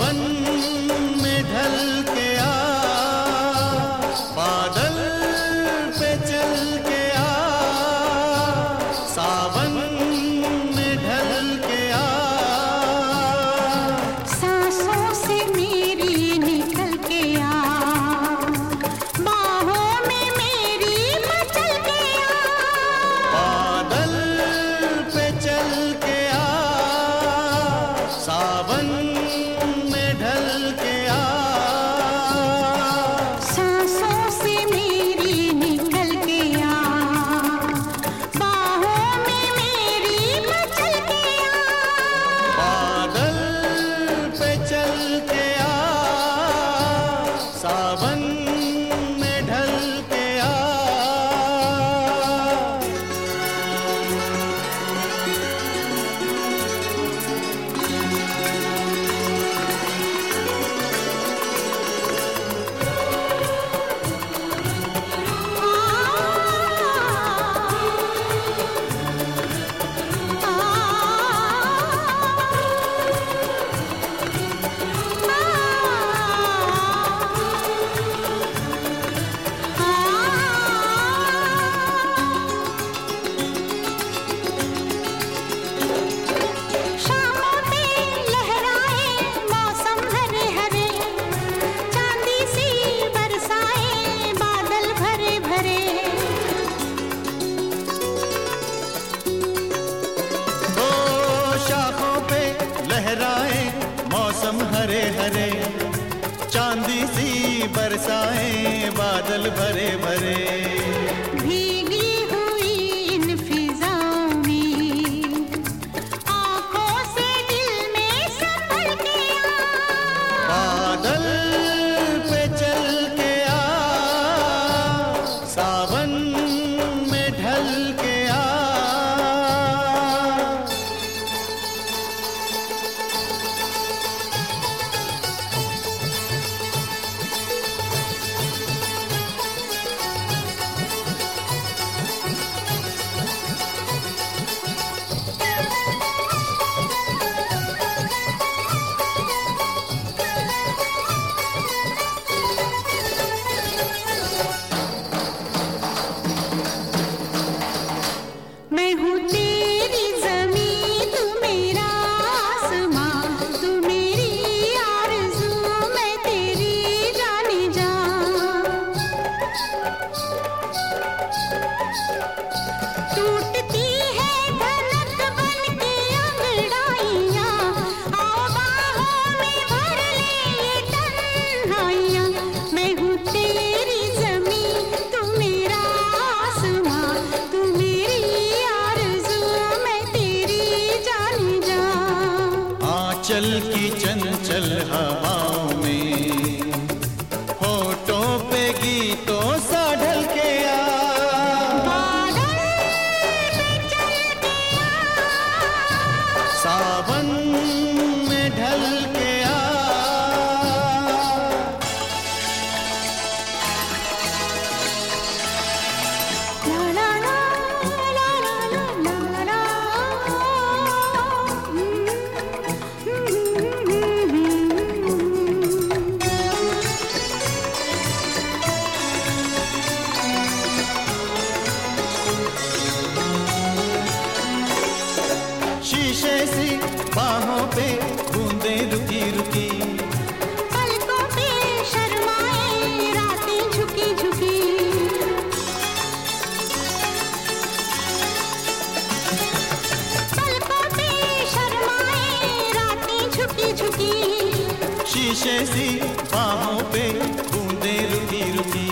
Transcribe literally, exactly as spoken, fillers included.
सावन में ढल के आ, बादल पे चल के आ, सावन में ढल के आ, सांसों से मेरी निकल के आ, बाहों में मेरी मचल के आ, बादल पे चल के आ, सावन में ढल के आ, सांसों से मेरी निकल के आ, बाहों में मेरी मचल के आ, बादल पे चल के आ, सावन में ढल के आ। शामों पे लहराए मौसम हरे हरे, चांदी सी बरसाए बादल भरे भरे, ओ शाखों पे लहराए मौसम हरे हरे, चांदी सी बरसाए बादल भरे भरे, भीगी हुई इन फिजाओं में आंखों से दिल में संभल के आ, बादल पे चल के आ, सावन में ढल के आ, मैं हूँ तेरी ज़मीं तू मेरा आसमां, तू मेरी आरज़ू मैं तेरी जाने जा, टूटती है धड़क बन के अंगड़ाइयाँ, आओ बाहों में भर ले ये तन्हाइयाँ, मैं हूँ तेरी ज़मीं तू मेरा आसमां, तू मेरी आरज़ू मैं तेरी जाने जा, आंचल की चंचल हवाओं में होठों पे गीतों सा ढल के आ, बादल पे चल के आ, सावन में ढल के आ, ला ला ला ला ला ला ला, शीशे सी बाहों पे बूंदे रुकी रुकी, पलकों पे शर्माए रातें झुकी झुकी, पलकों पे शर्माए रातें झुकी झुकी, शीशे सी बाहों पे बूंदे रुकी रुकी,